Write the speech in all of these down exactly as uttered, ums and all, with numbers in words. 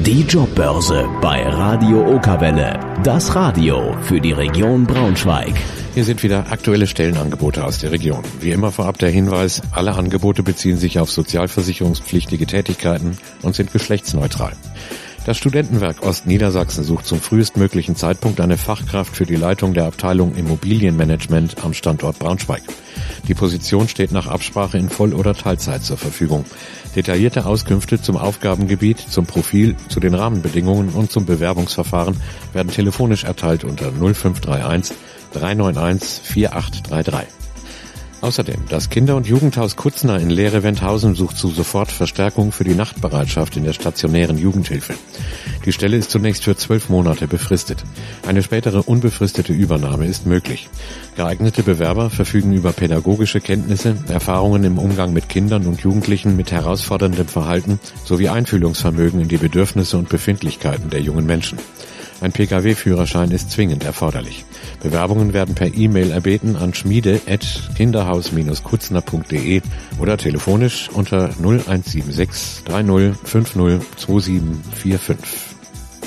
Die Jobbörse bei Radio Okerwelle. Das Radio für die Region Braunschweig. Hier sind wieder aktuelle Stellenangebote aus der Region. Wie immer vorab der Hinweis, alle Angebote beziehen sich auf sozialversicherungspflichtige Tätigkeiten und sind geschlechtsneutral. Das Studentenwerk Ostniedersachsen sucht zum frühestmöglichen Zeitpunkt eine Fachkraft für die Leitung der Abteilung Immobilienmanagement am Standort Braunschweig. Die Position steht nach Absprache in Voll- oder Teilzeit zur Verfügung. Detaillierte Auskünfte zum Aufgabengebiet, zum Profil, zu den Rahmenbedingungen und zum Bewerbungsverfahren werden telefonisch erteilt unter null fünf drei eins drei neun eins vier acht drei drei. Außerdem, das Kinder- und Jugendhaus Kutzner in Lehrewendhausen sucht zu sofort Verstärkung für die Nachtbereitschaft in der stationären Jugendhilfe. Die Stelle ist zunächst für zwölf Monate befristet. Eine spätere unbefristete Übernahme ist möglich. Geeignete Bewerber verfügen über pädagogische Kenntnisse, Erfahrungen im Umgang mit Kindern und Jugendlichen mit herausforderndem Verhalten sowie Einfühlungsvermögen in die Bedürfnisse und Befindlichkeiten der jungen Menschen. Ein P K W-Führerschein ist zwingend erforderlich. Bewerbungen werden per E-Mail erbeten an schmiede at kinderhaus kutzner punkt de oder telefonisch unter null eins sieben sechs drei null fünf null zwei sieben vier fünf.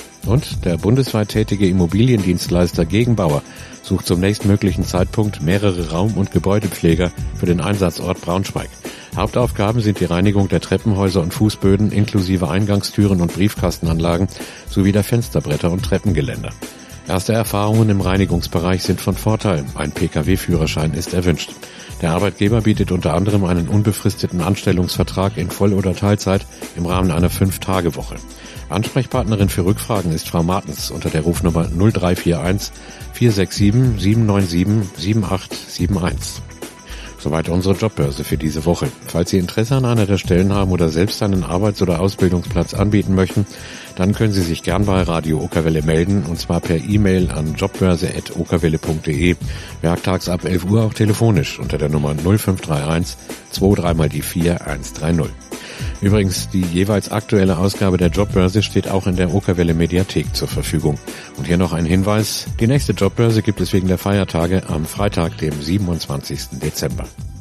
Und der bundesweit tätige Immobiliendienstleister Gegenbauer sucht zum nächstmöglichen Zeitpunkt mehrere Raum- und Gebäudepfleger für den Einsatzort Braunschweig. Hauptaufgaben sind die Reinigung der Treppenhäuser und Fußböden inklusive Eingangstüren und Briefkastenanlagen sowie der Fensterbretter und Treppengeländer. Erste Erfahrungen im Reinigungsbereich sind von Vorteil. Ein P K W-Führerschein ist erwünscht. Der Arbeitgeber bietet unter anderem einen unbefristeten Anstellungsvertrag in Voll- oder Teilzeit im Rahmen einer Fünf-Tage-Woche. Ansprechpartnerin für Rückfragen ist Frau Martens unter der Rufnummer null drei vier eins vier sechs sieben sieben neun sieben sieben acht sieben eins. Soweit unsere Jobbörse für diese Woche. Falls Sie Interesse an einer der Stellen haben oder selbst einen Arbeits- oder Ausbildungsplatz anbieten möchten, dann können Sie sich gern bei Radio Okerwelle melden, und zwar per E-Mail an jobbörse at okerwelle punkt de, werktags ab elf Uhr auch telefonisch unter der Nummer null fünf drei eins zwei drei mal die vier eins drei null. Übrigens, die jeweils aktuelle Ausgabe der Jobbörse steht auch in der Okerwelle Mediathek zur Verfügung. Und hier noch ein Hinweis: Die nächste Jobbörse gibt es wegen der Feiertage am Freitag, dem siebenundzwanzigsten Dezember.